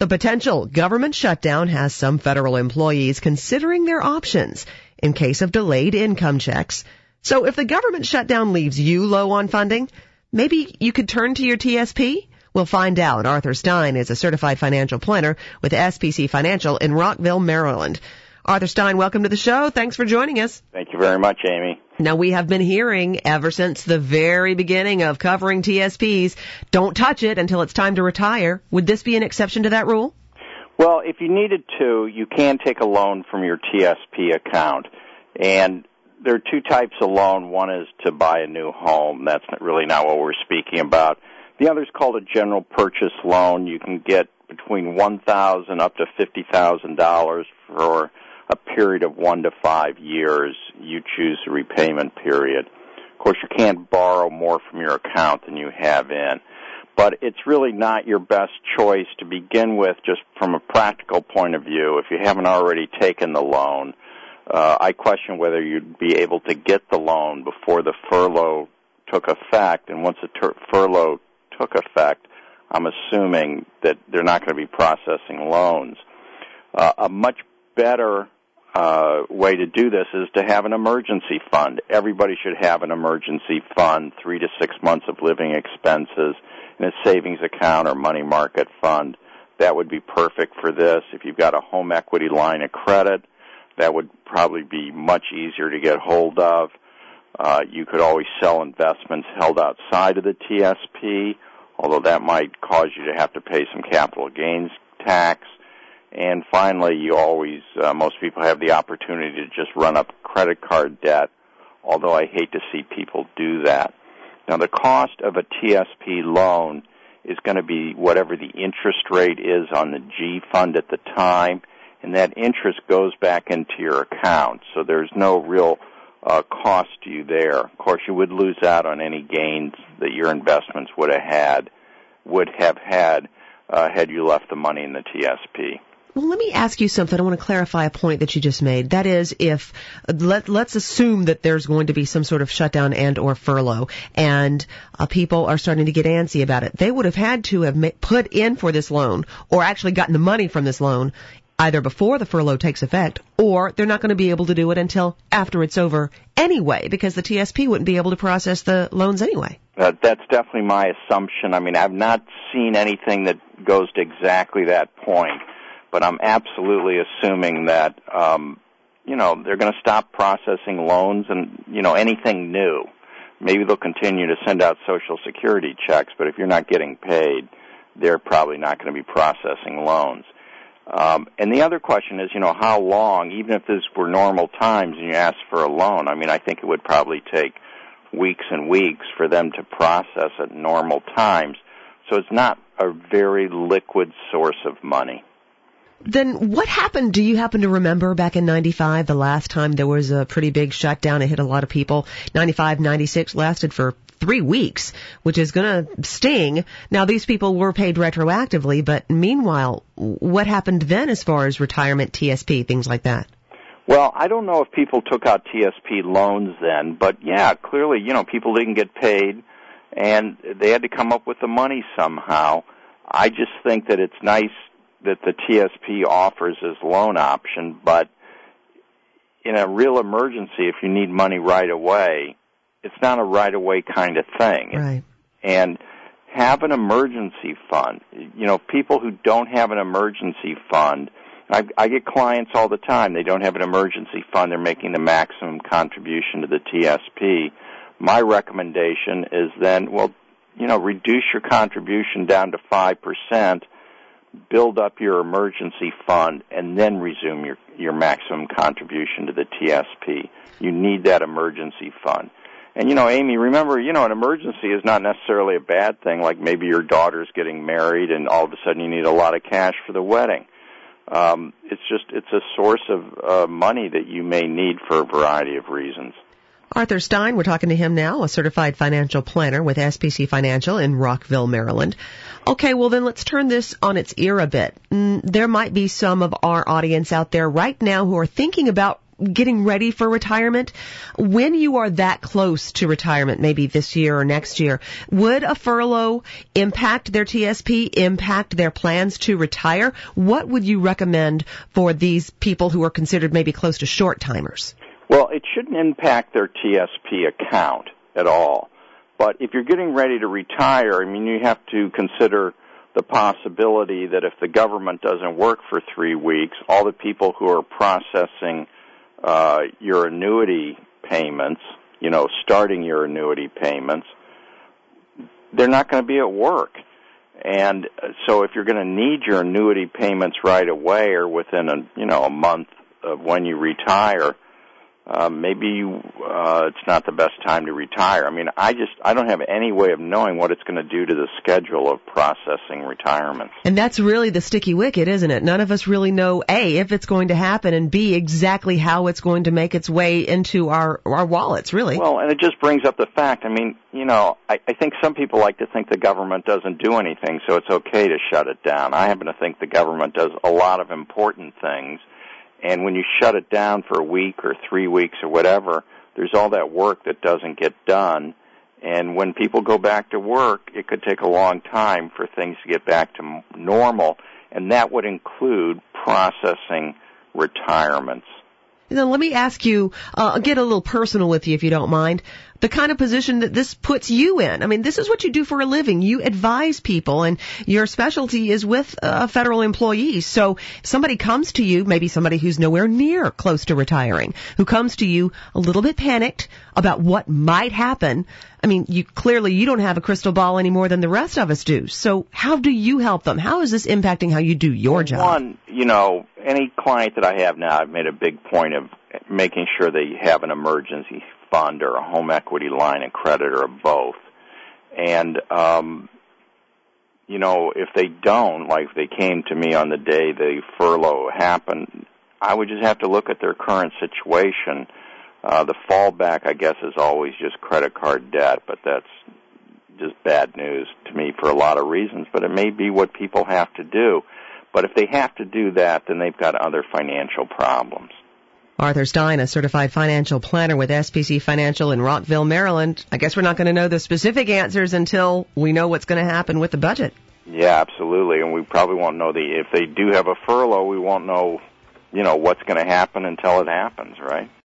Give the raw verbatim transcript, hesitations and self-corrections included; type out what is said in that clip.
The potential government shutdown has some federal employees considering their options in case of delayed income checks. So if the government shutdown leaves you low on funding, maybe you could turn to your T S P? We'll find out. Arthur Stein is a certified financial planner with S P C Financial in Rockville, Maryland. Arthur Stein, welcome to the show. Thanks for joining us. Thank you very much, Amy. Now, we have been hearing ever since the very beginning of covering T S Ps, don't touch it until it's time to retire. Would this be an exception to that rule? Well, if you needed to, you can take a loan from your T S P account. And there are two types of loan. One is to buy a new home. That's really not what we're speaking about. The other is called a general purchase loan. You can get between one thousand dollars up to fifty thousand dollars for a period of one to five years. You choose the repayment period. Of course, you can't borrow more from your account than you have in. But it's really not your best choice to begin with, just from a practical point of view. If you haven't already taken the loan, uh, I question whether you'd be able to get the loan before the furlough took effect. And once the ter- furlough took effect, I'm assuming that they're not going to be processing loans. Uh, a much better uh, way to do this is to have an emergency fund. Everybody should have an emergency fund, three to six months of living expenses in a savings account or money market fund. That would be perfect for this. If you've got a home equity line of credit, that would probably be much easier to get hold of. Uh, you could always sell investments held outside of the T S P, although that might cause you to have to pay some capital gains tax. And finally, you always, uh, most people have the opportunity to just run up credit card debt, although I hate to see people do that. Now, the cost of a T S P loan is going to be whatever the interest rate is on the G fund at the time, and that interest goes back into your account, so there's no real uh, cost to you there. Of course, you would lose out on any gains that your investments would have had, would have had, uh, had you left the money in the T S P. Well, let me ask you something. I want to clarify a point that you just made. That is, if let, let's assume that there's going to be some sort of shutdown and or furlough, and uh, people are starting to get antsy about it. They would have had to have ma- put in for this loan or actually gotten the money from this loan either before the furlough takes effect, or they're not going to be able to do it until after it's over anyway, because the T S P wouldn't be able to process the loans anyway. Uh, that's definitely my assumption. I mean, I've not seen anything that goes to exactly that point. But I'm absolutely assuming that, um, you know, they're going to stop processing loans and, you know, anything new. Maybe they'll continue to send out Social Security checks, but if you're not getting paid, they're probably not going to be processing loans. Um, and the other question is, you know, how long, even if this were normal times and you asked for a loan, I mean, I think it would probably take weeks and weeks for them to process at normal times. So it's not a very liquid source of money. Then what happened? Do you happen to remember back in ninety-five, the last time there was a pretty big shutdown? It hit a lot of people. ninety-five, ninety-six lasted for three weeks, which is going to sting. Now, these people were paid retroactively, but meanwhile, what happened then as far as retirement, T S P, things like that? Well, I don't know if people took out T S P loans then, but yeah, clearly, you know, people didn't get paid, and they had to come up with the money somehow. I just think that it's nice that the T S P offers as loan option, but in a real emergency, if you need money right away, it's not a right-away kind of thing. Right. And have an emergency fund. You know, people who don't have an emergency fund, I, I get clients all the time, they don't have an emergency fund, they're making the maximum contribution to the T S P. My recommendation is then, well, you know, reduce your contribution down to five percent, build up your emergency fund, and then resume your, your maximum contribution to the T S P. You need that emergency fund. And, you know, Amy, remember, you know, an emergency is not necessarily a bad thing, like maybe your daughter's getting married and all of a sudden you need a lot of cash for the wedding. Um, it's just, it's a source of uh, money that you may need for a variety of reasons. Arthur Stein, we're talking to him now, a certified financial planner with S P C Financial in Rockville, Maryland. Okay, well then let's turn this on its ear a bit. There might be some of our audience out there right now who are thinking about getting ready for retirement. When you are that close to retirement, maybe this year or next year, would a furlough impact their T S P, impact their plans to retire? What would you recommend for these people who are considered maybe close to short timers? Well, it shouldn't impact their T S P account at all. But if you're getting ready to retire, I mean, you have to consider the possibility that if the government doesn't work for three weeks, all the people who are processing uh, your annuity payments, you know, starting your annuity payments, they're not going to be at work. And so if you're going to need your annuity payments right away or within a, you know, a month of when you retire, Uh, maybe you, uh, it's not the best time to retire. I mean, I just, I don't have any way of knowing what it's going to do to the schedule of processing retirements. And that's really the sticky wicket, isn't it? None of us really know, A, if it's going to happen, and B, exactly how it's going to make its way into our, our wallets, really. Well, and it just brings up the fact, I mean, you know, I, I think some people like to think the government doesn't do anything, so it's okay to shut it down. I happen to think the government does a lot of important things. And when you shut it down for a week or three weeks or whatever, there's all that work that doesn't get done. And when people go back to work, it could take a long time for things to get back to normal, and that would include processing retirements. Now, let me ask you, uh, get a little personal with you if you don't mind, the kind of position that this puts you in. I mean, this is what you do for a living. You advise people, and your specialty is with uh, federal employees. So if somebody comes to you, maybe somebody who's nowhere near close to retiring, who comes to you a little bit panicked about what might happen, I mean, you clearly you don't have a crystal ball any more than the rest of us do. So how do you help them? How is this impacting how you do your job? One, you know, any client that I have now, I've made a big point of making sure they have an emergency fund or a home equity line of credit or both. And, um, you know, if they don't, like if they came to me on the day the furlough happened, I would just have to look at their current situation. Uh, the fallback, I guess, is always just credit card debt, but that's just bad news to me for a lot of reasons. But it may be what people have to do. But if they have to do that, then they've got other financial problems. Arthur Stein, a certified financial planner with S P C Financial in Rockville, Maryland. I guess we're not going to know the specific answers until we know what's going to happen with the budget. Yeah, absolutely. And we probably won't know the, if they do have a furlough, we won't know, you know, what's going to happen until it happens, right?